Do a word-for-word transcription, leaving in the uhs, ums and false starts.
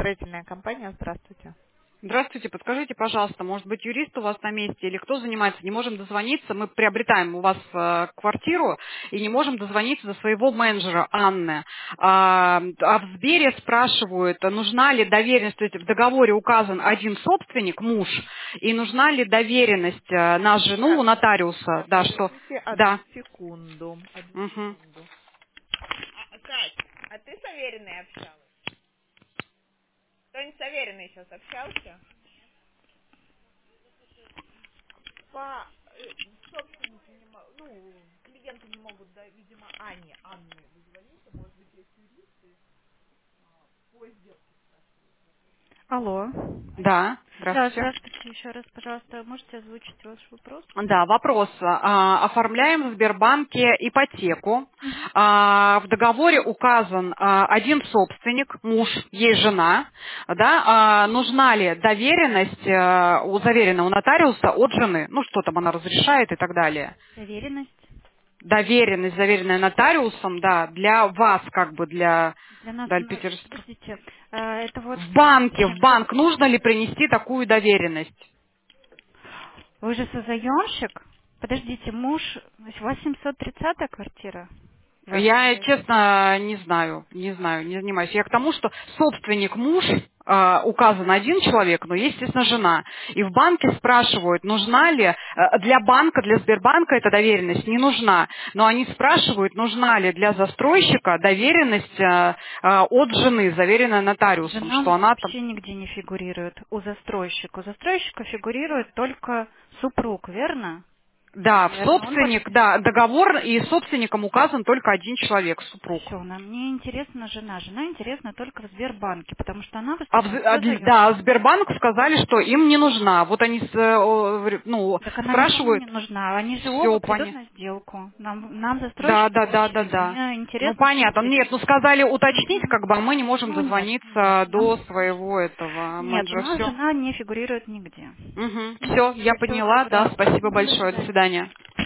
строительная компания. Здравствуйте. Здравствуйте, подскажите, пожалуйста, может быть, юрист у вас на месте или кто занимается? Не можем дозвониться, мы приобретаем у вас э, квартиру и не можем дозвониться до своего менеджера Анны. А, а в Сбере спрашивают, нужна ли доверенность, то есть в договоре указан один собственник, муж, и нужна ли доверенность э, на жену у Так, нотариуса, так, да, что, подождите одну да. секунду. Одну Мгм. секунду. А, Кать, а ты с Авериной общалась? Кто-нибудь с Авериной сейчас общался? По э, собственники не мо- ну, клиенты не могут, да, видимо, Анне, Анны, вы звоните, может быть, есть юристы, по сделке. Алло. Да, Да, здравствуйте. здравствуйте еще раз, пожалуйста. Можете озвучить ваш вопрос? Да, вопрос. А, Оформляем в Сбербанке ипотеку. Мгм. А, В договоре указан а, один собственник, муж, есть жена. Да? А, Нужна ли доверенность а, у заверенного нотариуса от жены? Ну, что там она разрешает и так далее. Доверенность Доверенность, заверенная нотариусом, да, для вас, как бы для для нас. ну, Дальпетерстра. Подождите, э, это вот, В банке, в смотрите, банк нужно ли принести такую доверенность? вы же созаемщик? Подождите, муж, восемьсот тридцатая квартира? Вы Я, оформляете? честно, не знаю, не знаю, не занимаюсь. Я к тому, что собственник муж, э, указан один человек, но есть, естественно, жена. И в банке спрашивают, нужна ли, э, для банка, для Сбербанка эта доверенность не нужна. Но они спрашивают, нужна ли для застройщика доверенность э, э, от жены, заверенная нотариусом, Жена что она там... вообще нигде не фигурирует у застройщика. У застройщика фигурирует только супруг, верно? Да, в Верно. Он под... собственник, да, договор, и собственником указан только один человек, супруг. Все, нам не интересна жена. Жена интересна только в Сбербанке, потому что она А в- выступает а для- да, созаемщиком. Сбербанк сказали, что им не нужна. Вот они с- э, о, ну, Так она никому спрашивают, не нужна. Они же оба все, придут понятно. на сделку. Нам, нам Да, застройщику да, да, да, очень да. не Ну интересно понятно. смотреть. Нет, ну сказали уточнить, Мгм. как бы, а мы не можем Ну нет, нет. дозвониться до Нам... своего этого Нет, у менеджера. нас Все. жена не фигурирует нигде. Угу. Угу. Все, я Всего поняла. Да, доброго. спасибо Мгм, до большое. До свидания. свидания.